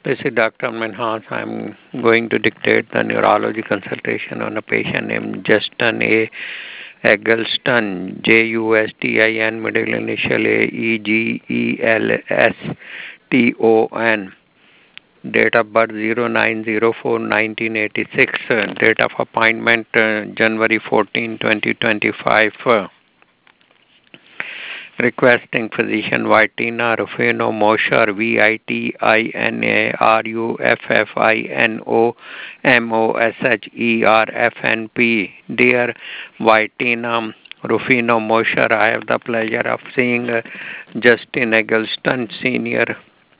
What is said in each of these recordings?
This is Dr. Minhas. I'm going to dictate the neurology consultation on a patient named Justin A. Eggleston, Justin, middle initial A, Egelston. Date of birth 09/04/1986. Date of appointment January 14, 2025. Requesting physician Vitina Rufino Mosher, VITINA RUFINO MOSHER, Dear Vitina Rufino Mosher, I have the pleasure of seeing Justin Eggleston Sr.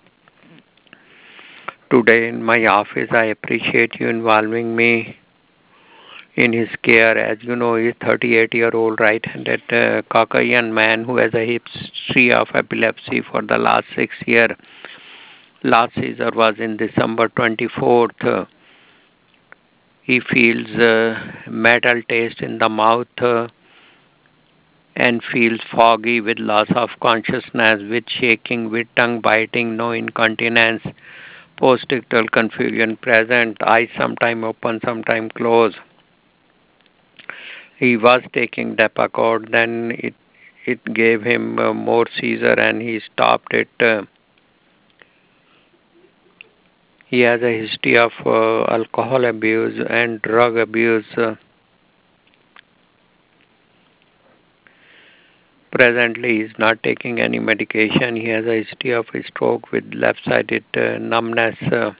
today in my office. I appreciate you involving me in his care. As you know, he is 38-year-old right-handed Caucasian man who has a history of epilepsy for the last 6 years. Last seizure was in December 24th. He feels metal taste in the mouth and feels foggy with loss of consciousness, with shaking, with tongue biting, no incontinence, postictal confusion present, eyes sometime open, sometime closed. He was taking Depakote, then it gave him more seizure and he stopped it. He has a history of alcohol abuse and drug abuse. Presently, he is not taking any medication. He has a history of a stroke with left-sided numbness.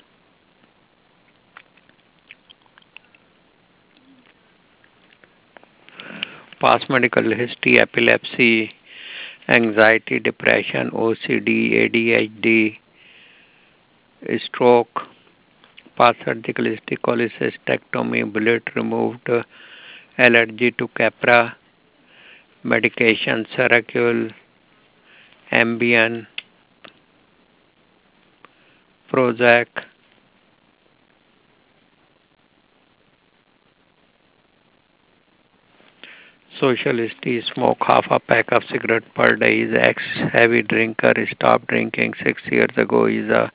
Past medical history, epilepsy, anxiety, depression, OCD, ADHD, stroke, past surgical history, cholecystectomy, bullet removed, allergy to Keppra, medication, Seroquel, Ambien, Prozac, social history, smoke half a pack of cigarette per day, is ex-heavy drinker, stopped drinking 6 years ago, is a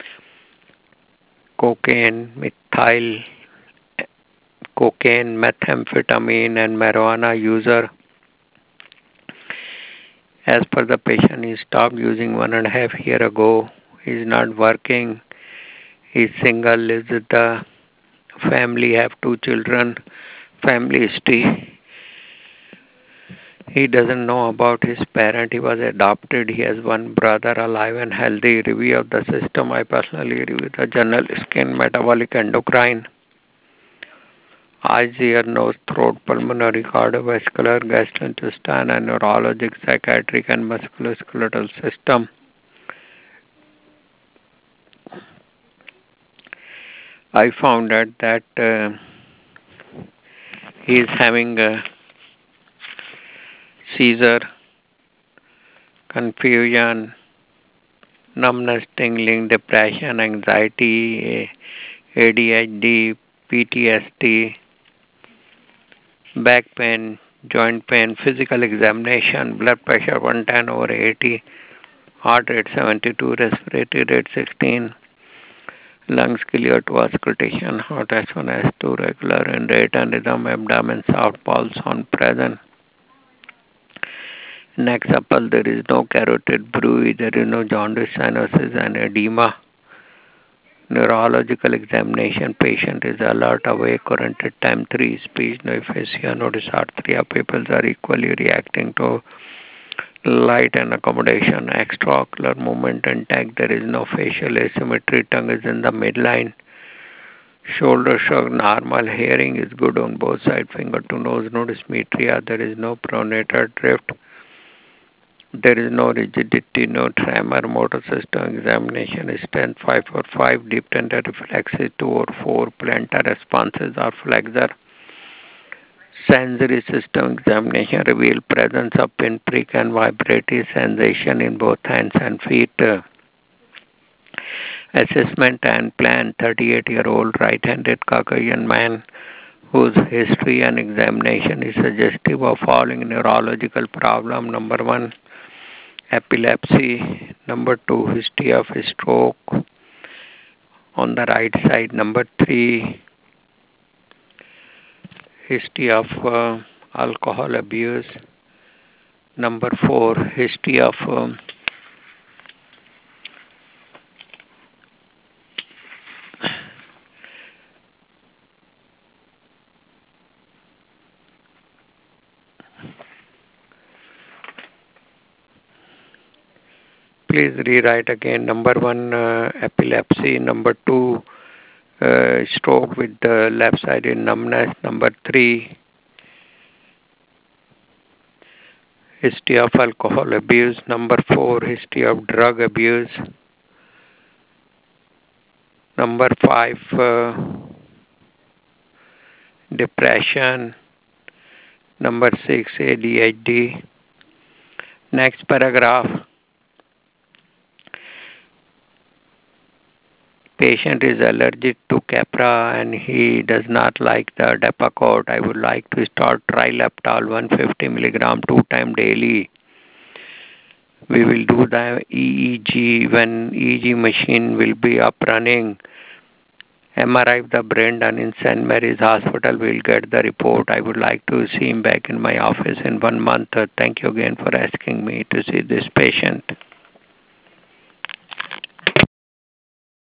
cocaine, methamphetamine and marijuana user. As per the patient, he stopped using 1.5 years ago. He is not working. He is single, lives with the family, have 2 children. Family history. He doesn't know about his parent. He was adopted. He has 1 brother alive and healthy. Review of the system. I personally review the general skin, metabolic, endocrine. Eyes, ear, nose, throat, pulmonary, cardiovascular, gastrointestinal, and neurologic, psychiatric, and musculoskeletal system. I found out that he is having a seizure, confusion, numbness, tingling, depression, anxiety, ADHD, PTSD, back pain, joint pain, physical examination, blood pressure 110/80, heart rate 72, respiratory rate 16, lungs clear to auscultation, heart S1, S2 regular in rate and rhythm, abdomen soft, pulse on present. Neck supple, there is no carotid bruit, there is no jaundice, cyanosis and edema. Neurological examination, patient is alert, awake, current at time 3, speech, no aphasia, no dysarthria, pupils are equally reacting to light and accommodation, extraocular movement intact, there is no facial asymmetry, tongue is in the midline, shoulder shrug, normal, hearing is good on both sides, finger to nose, no dysmetria, there is no pronator drift, there is no rigidity, no tremor, motor system examination, strength 5/5, deep tender reflexes 2/4, plantar responses are flexor. Sensory system examination reveal presence of pinprick and vibratory sensation in both hands and feet. Assessment and plan, 38-year-old right-handed Caucasian man whose history and examination is suggestive of following neurological problem. Number 1, epilepsy. Number 2, history of stroke. on the right side. Number 3, history of alcohol abuse. Number 4, history of please rewrite again. Number 1, epilepsy. Number 2, stroke with the left-sided numbness. Number 3, history of alcohol abuse. Number 4, history of drug abuse. Number 5, depression. Number 6, ADHD. Next paragraph. Patient is allergic to Keppra and he does not like the Depakote. I would like to start Trileptal 150 milligram 2 times daily. We will do the EEG when EEG machine will be up running. MRI of the brain done in St. Mary's Hospital. We'll get the report. I would like to see him back in my office in 1 month. Thank you again for asking me to see this patient.